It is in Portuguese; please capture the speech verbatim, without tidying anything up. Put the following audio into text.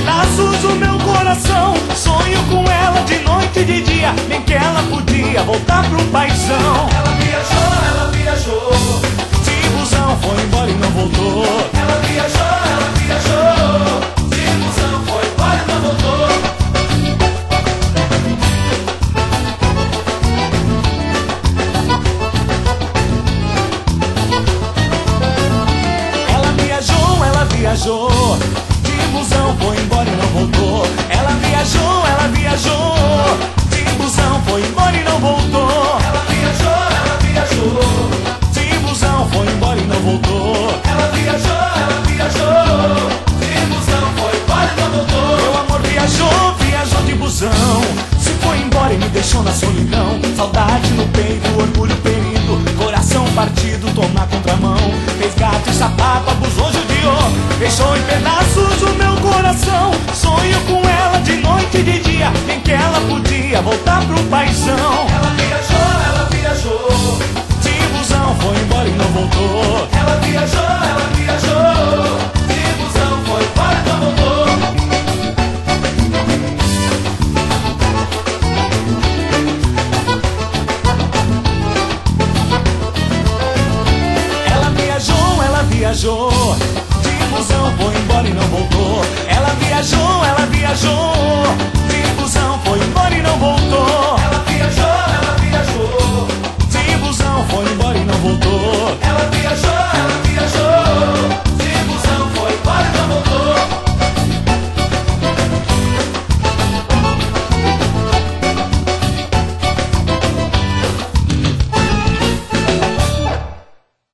pedaços o meu coração. Sonho com ela de noite e de dia, nem que ela podia voltar pro paizão. Ela viajou, ela viajou, De busão foi embora e não voltou. ela viajou, ela viajou, de busão foi embora e não voltou. Ela viajou, ela viajou, de busão foi embora e não voltou. Ela viajou, ela viajou, de busão foi embora e não voltou. Ela viajou, ela viajou, De busão foi embora e não voltou. ela viajou, ela viajou, de busão foi embora e não voltou. Meu amor viajou, viajou de busão, se foi embora e me deixou na solidão. Saudade no peito, orgulho ferido, coração partido, tomar contramão. Fez gato e sapato, abusou, judiou, deixou em pedaços o meu coração. Sonho com ela de noite e de dia, nem que ela podia voltar pro paizão. Ela viajou, ela viajou, De busão foi embora e não voltou. ela viajou, ela viajou, de busão foi embora e não voltou. Ela viajou, ela viajou, de busão foi embora e não voltou. Ela viajou, ela viajou,